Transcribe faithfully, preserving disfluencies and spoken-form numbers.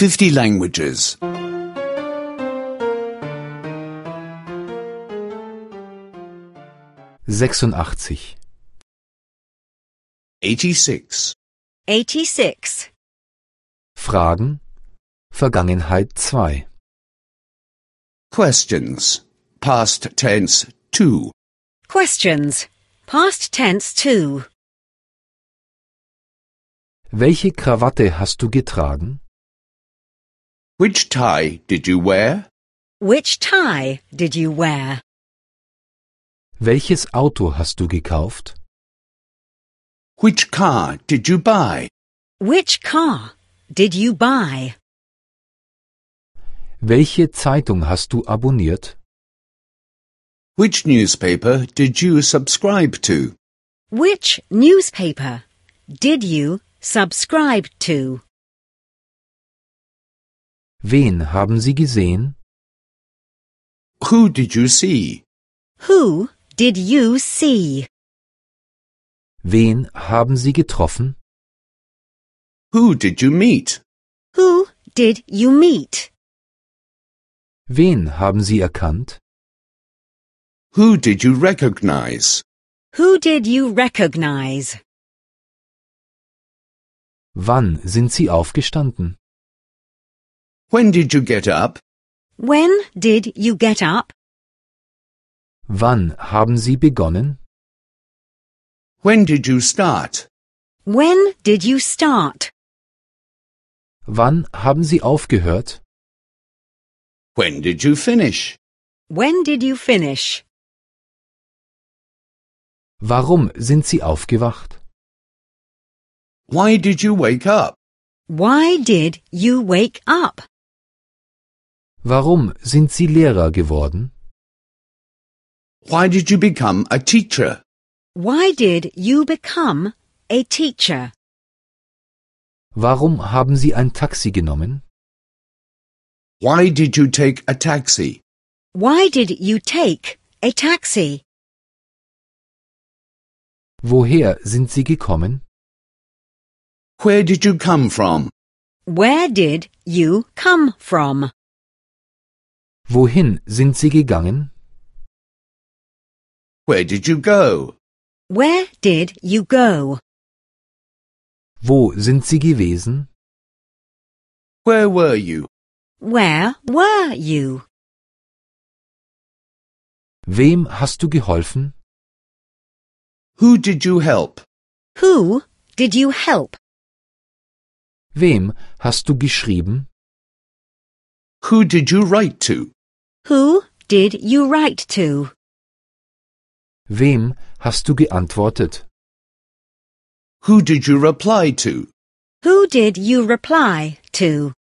fifty languages. sechsundachtzig. eighty-six. eighty-six. Fragen. Vergangenheit zwei. Questions. Past tense two. Questions. Past tense two. Welche Krawatte hast du getragen? Which tie did you wear? Which tie did you wear? Welches Auto hast du gekauft? Which car did you buy? Which car did you buy? Welche Zeitung hast du abonniert? Which newspaper did you subscribe to? Which newspaper did you subscribe to? Wen haben Sie gesehen? Who did you see? Who did you see? Wen haben Sie getroffen? Who did you meet? Who did you meet? Wen haben Sie erkannt? Who did you recognize? Who did you recognize? Wann sind Sie aufgestanden? When did you get up? When did you get up? Wann haben Sie begonnen? When did you start? When did you start? Wann haben Sie aufgehört? When did you finish? When did you finish? Warum sind Sie aufgewacht? Why did you wake up? Why did you wake up? Warum sind Sie Lehrer geworden? Why did you become a teacher? Why did you become a teacher? Warum haben Sie ein Taxi genommen? Why did you take a taxi? Why did you take a taxi? Woher sind Sie gekommen? Where did you come from? Where did you come from? Wohin sind Sie gegangen? Where did you go? Where did you go? Wo sind Sie gewesen? Where were you? Where were you? Wem hast du geholfen? Who did you help? Who did you help? Wem hast du geschrieben? Who did you write to? Who did you write to? Wem hast du geantwortet? Who did you reply to? Who did you reply to?